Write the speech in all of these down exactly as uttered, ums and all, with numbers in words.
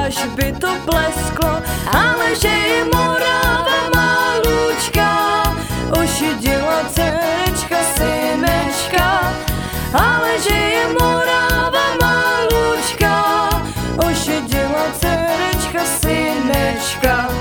až by to blesklo, ale že je Morava malučka, ošidila dcerečka synečka, ale že je Morava malučka, ošidila dcerečka synečka.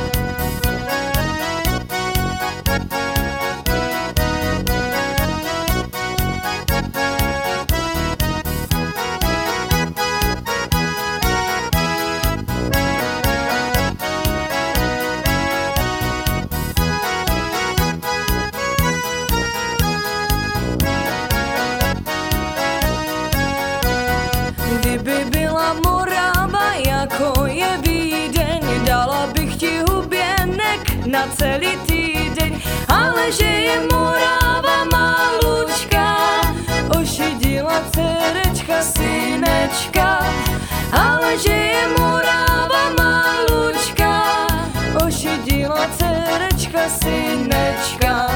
Kdyby byla Morava jako je Vídeň, dala bych ti huběnek na celý týdeň, ale že je Morava malučka, ošidila dcerečka synečka, ale že je Morava malučka, ošidila dcerečka synečka.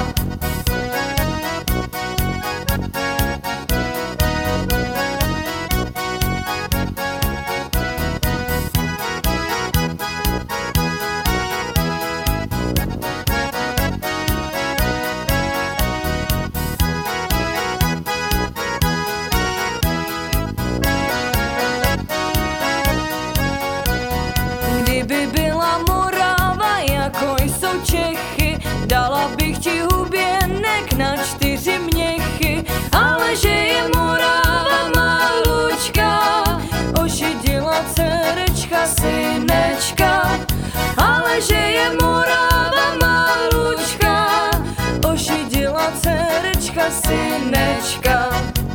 Kdyby byla Morava jako jsou Čechy, dala bych ti huběnek na čtyři měchy, ale že je Morava malučka, ošidila dcerečka synečka, ale že je Morava malučka, ošidila dcerečka synečka.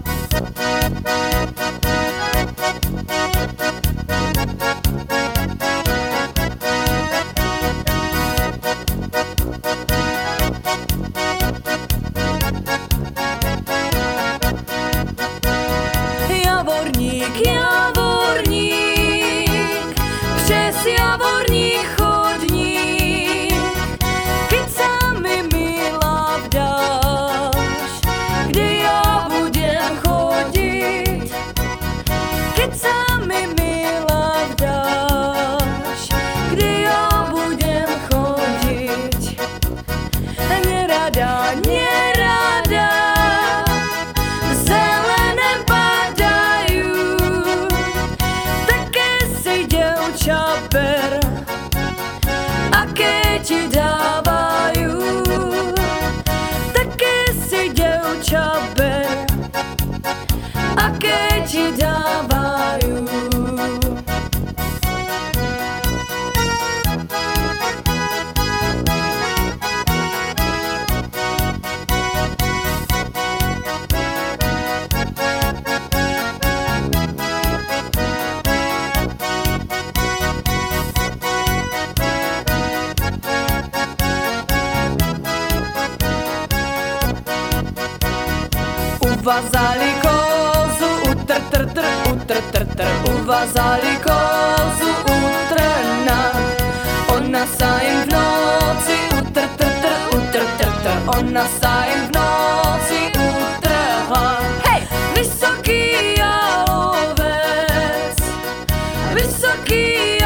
Javorník, javorník, přes javorník chodník, keď mi milá vdáš, kde já budem chodit, keď mi milá vdáš, kde já budem chodit. Nerada, nerada, čaper, aké ti dávajú, také si děvča ber, aké ti dávajú. Uvazali kozu, utr, tr, tr, utr, tr, tr, uvazali kozu, utrna. Ona sa jim v noci, utr, tr, tr, utr, tr, tr, ona sa jim v noci utrhla. Hej! Vysoký jalovec, vysoký